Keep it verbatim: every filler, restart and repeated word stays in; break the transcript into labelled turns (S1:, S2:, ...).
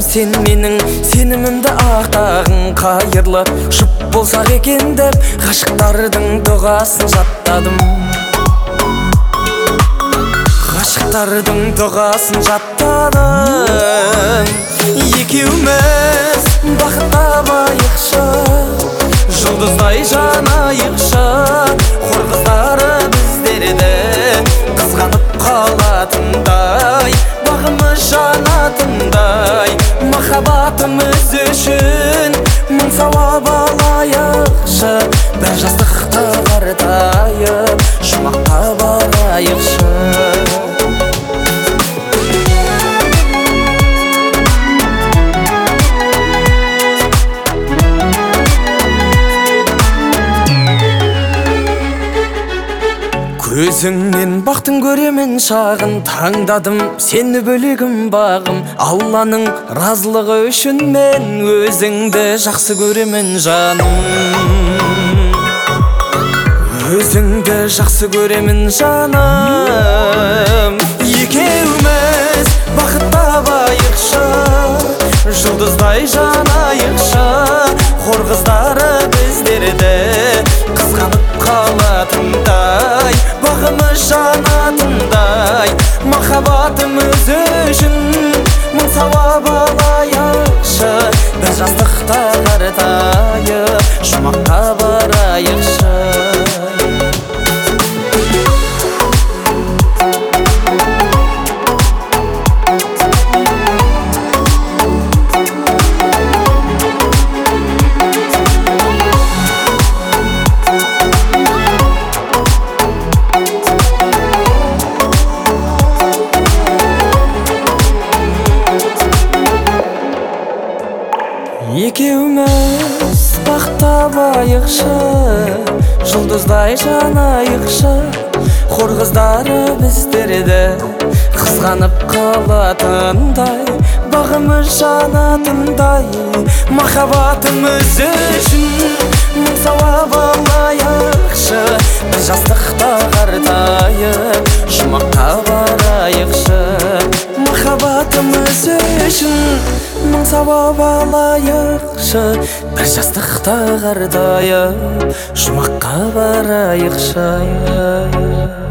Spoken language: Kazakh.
S1: сен менің сенімімді ақтағың қайырлы жұп болсақ екен деп ғашықтардың дұғасын жаттадым. Ғашықтардың дұғасын жаттадым. Екеуміз бақыт табайықшы, жұлдыздай жанайықшы. Хор қыздары біздерді қызғанып қалатындай, бағымыз жанатындай, махаббатымыз үшін мың сауап алайықшы. бір жастықта қартайып жұмаққа барайықшы. Көзіңнен бақтың көремін шағын, таңдадым сені бөлегім бағым. Алланың разылығы үшін мен өзіңді жақсы көремін жаным. Өзіңді жақсы көремін жаным. Екеуміз бақыт табайықшы, жұлдыздай жанайықшы. Хор қыздары біздерді қызғанып қалатындай, бағымыз жанатындай, махаббатымыз үшін мың сауап алайықшы. бір жастықта қартайып жұмаққа барайықшы. Екеуміз бақыт табайықшы, жұлдыздай жанайықшы. Хор қыздары біздерді қызғанып қалатындай, бағымыз жанатындай, махаббатымыз үшін мың сауап алайықшы. бір жастықта қартайып жұмаққа барайықшы. Махаббатымыз үшін мың сауап алайықшы. бір жастықта қартайып жұмаққа барайықшы.